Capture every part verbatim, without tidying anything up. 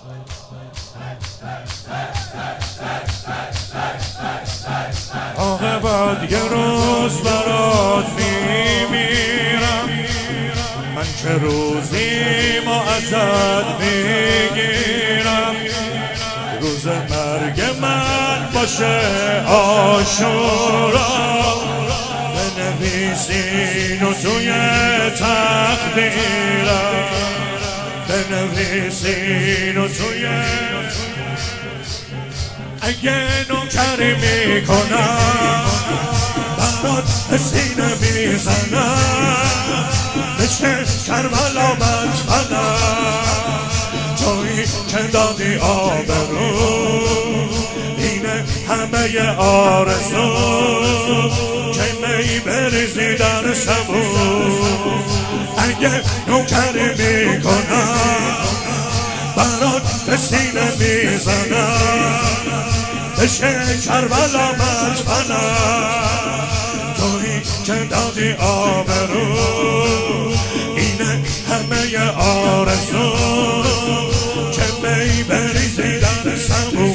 عاقبت یه روز برات میمیرم، من چه روزی ما ازت میگیرم. روز مرگ من باشه عاشورا، بنویسین و توی تقدیرم، بنویسین و توی اگه نوکری میکنم برات به سینه میزنم، بشه کربلا مدفنم. تویی که دادی آبرو، اینه همه آرزو، که می بریزی در سبو. اگه نوکری میکنم برات به سینه میزنم، بشه کربلا مدفنم. تویی که دادی آبرو، اینه همه آرزو، که می بریزی در سبو.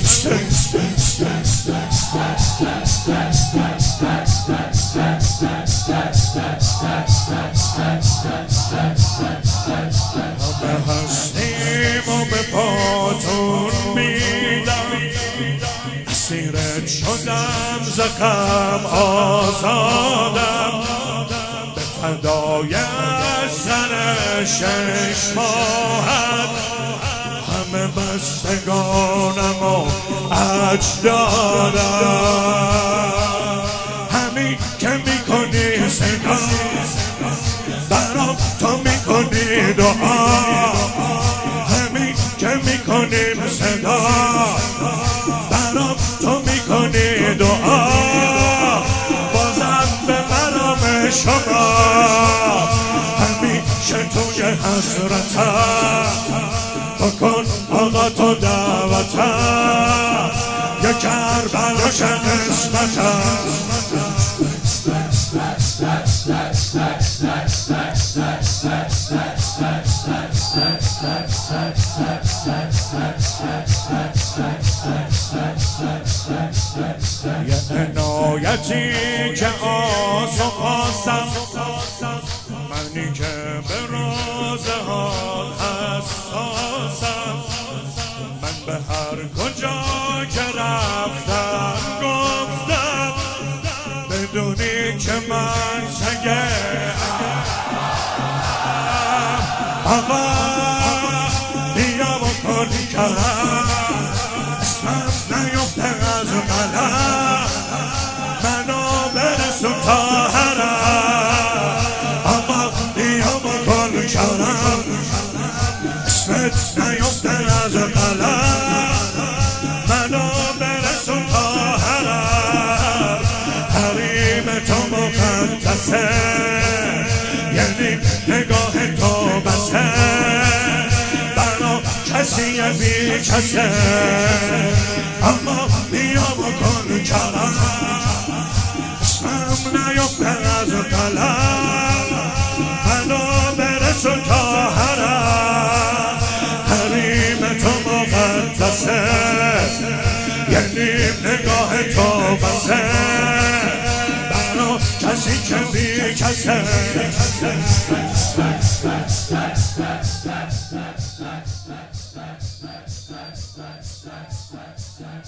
همه هستیم و به پاتون میدم، اسیرت شدم زکم آزادم، به فدای سر شش ماهت همه بستگانم و اجدادم. همین که میکنی صدا برام تو میکنی دعا، همین که میکنی صدا برام تو میکنی دعا. بازم به مرام شما همیشه توی حسرتم، بکن آقا تو دعوتم، یا کربلا شه قسمتم. یه عنایتی که آس و پاسم، منی که به رازهات حساسم. من به هر کجا که رفتم گفتم، بدونی که من سگه آقا بیا بکن کرم، اسمم نیفته از قلم، منو برسون تا حرم. آقا بیا بکن کرم، اسمت نیفته از قلم، منو برسون تا حرم. حریم تو مقدسه، یعنی نگاه تو بسه، برا کسی بی کسه. اما بیا بکن کرم، اسمم نیفته از قلم، منو برسون تا حرم. حریم تو مقدسه، یعنی نگاه تو بسه، برا کسی که بی کسه. Stop, stop, stop, stop, stop, stop, stop, stop, stop, stop, stop.